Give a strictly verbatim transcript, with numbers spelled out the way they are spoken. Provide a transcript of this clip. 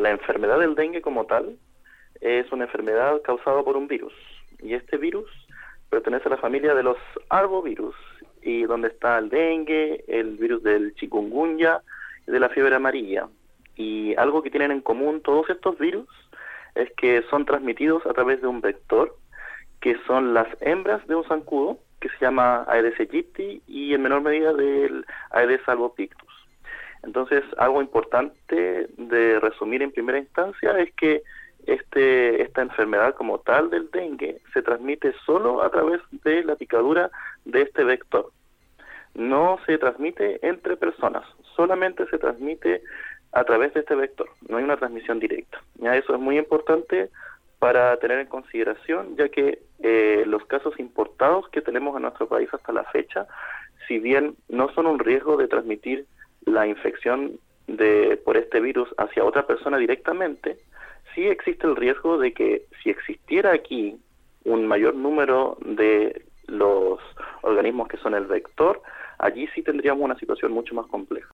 la enfermedad del dengue como tal es una enfermedad causada por un virus, y este virus pertenece a la familia de los arbovirus, y donde está el dengue, el virus del chikungunya y de la fiebre amarilla. Y algo que tienen en común todos estos virus es que son transmitidos a través de un vector, que son las hembras de un zancudo, que se llama Aedes aegypti, y en menor medida del Aedes albopictus. Entonces, algo importante de resumir en primera instancia es que este esta enfermedad como tal del dengue se transmite solo a través de la picadura de este vector. No se transmite entre personas, solamente se transmite a través de este vector, no hay una transmisión directa. Ya eso es muy importante para tener en consideración, ya que eh, los casos importados que tenemos en nuestro país hasta la fecha, si bien no son un riesgo de transmitir la infección de por este virus hacia otra persona directamente, sí existe el riesgo de que si existiera aquí un mayor número de los organismos que son el vector, allí sí tendríamos una situación mucho más compleja.